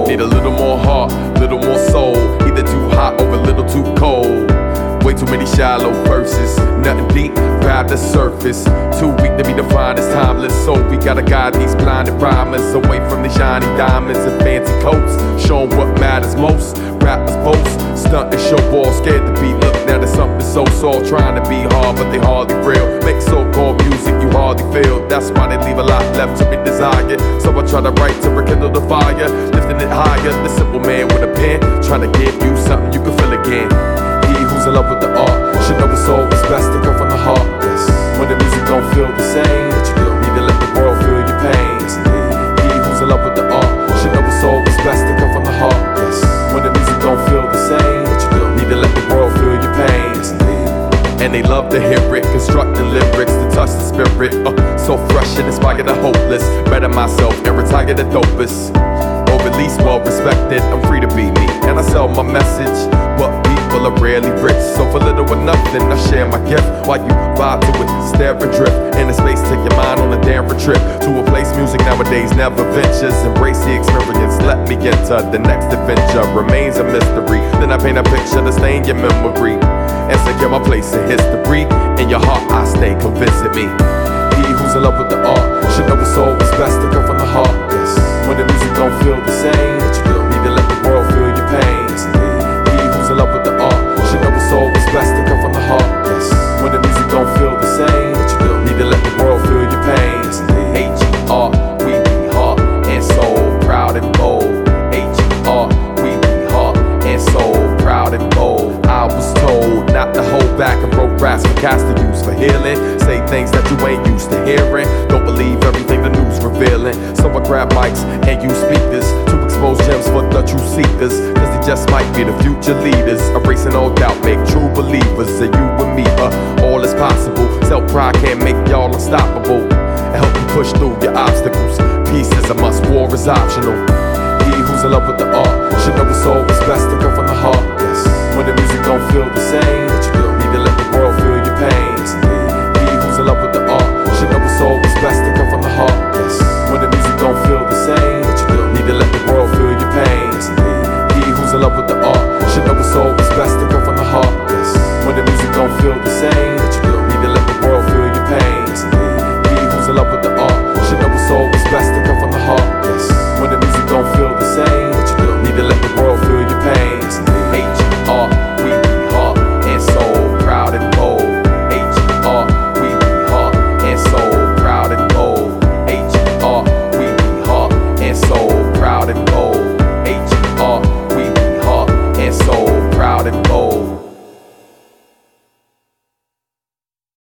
Need a little more heart, little more soul. Either too hot or a little too cold. Way too many shallow verses, nothing deep, grab the surface. Too weak to be defined as timeless, so we gotta guide these blinded rhymers away from the shiny diamonds and fancy coats. Show 'em what matters most. Rappers boast, stunt and show ball, scared to be looked at as something so soft. Trying to be hard, but they hardly real. Make so-called music you hardly feel. That's why they leave a lot left to be desired. So I try to write to rekindle the fire, lifting it higher. The simple man with a pen, trying to give you something you can feel again. He who's in love with the art should know it's always best to come from the heart. Yes. When the music don't feel the same, what you do? Need to let the world feel your pain. Yes, he who's in love with the art should know it's always best to come from the heart. Yes. When the music don't feel the same, what you do? Need to let the world feel your pain. Yes, and they love to hear it, constructing lyrics to touch the spirit. So fresh and inspire the hopeless. Better myself and retire the dopest. Or at least well respected. I'm free to be me, and I sell my message. But people are rarely rich, so for little or nothing, I share my gift while you vibe to it, stare and drift. In the space, take your mind on a damn trip to a place music nowadays never ventures. Embrace the experience, let me enter the next adventure. Remains a mystery. Then I paint a picture to stay in your memory and secure my place in history. In your heart, I stay convinced of me. He who's in love with the art should know it's always best to come from the heart. Yes. When the music don't feel the same, what you do? Need to let the world feel your pain. Yes, he who's in love with the art should know it's always best to come from the heart. Yes. When the music don't feel the same, what you do? Need to let the world feel your pain. Yes, H-E-R, we be heart and soul, proud and bold. H-E-R, we be heart and soul, proud and bold. I was told not to hold back and wrote raps for cats to use for healing. Say things that you ain't used to hearing. Don't believe everything the news revealing. So I grab mics and use speakers to expose gems for the true seekers. Cause they just might be the future leaders. Erasing all doubt, make true believers. And you and me, all is possible. Self-pride can't make y'all unstoppable. And help you push through your obstacles. Peace is a must, war is optional. He who's in love with the art should know it's always best to come from the heart. Yes. When the music don't feel the same, what you do? Need to let the world feel your pain. Yes. He who's in love with the art should know it's always best to come from the heart. Yes.